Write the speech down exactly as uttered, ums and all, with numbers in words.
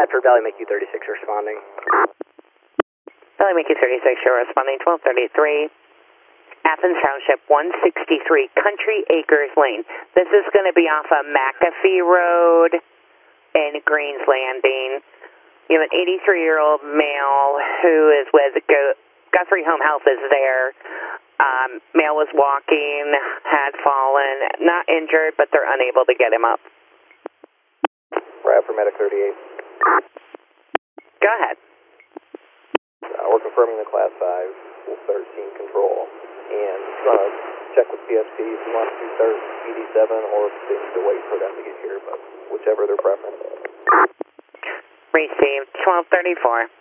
Bradford, Valley Mickey thirty-six responding. Valley Mickey thirty-six, you're responding twelve thirty-three. Athens Township, one sixty-three Country Acres Lane. This is going to be off of McAfee Road in Greens Landing. You have an eighty-three-year-old male who is with Go Guthrie Home Health is there. Um, male was walking, had fallen, not injured, but they're unable to get him up. Bradford Medic thirty-eight. Go ahead. Uh, we're confirming the Class five, we'll start scene control. And uh, check with P S P if you want to start P D seven or if they need to wait for them to get here, but whichever their preference. Received twelve thirty-four.